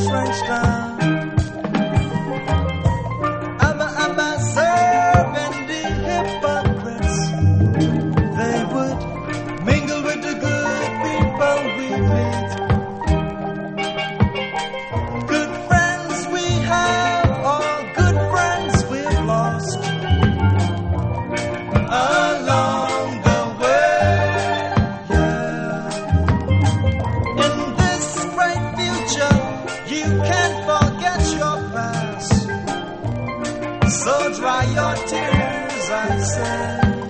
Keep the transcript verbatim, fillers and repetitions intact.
French town. Abba, Abba, serving the hypocrites. They would mingle with the good people we meet. Good friends we have, all good friends we've lost along the way, yeah. In this bright future, you can't forget your past. So dry your tears, I say.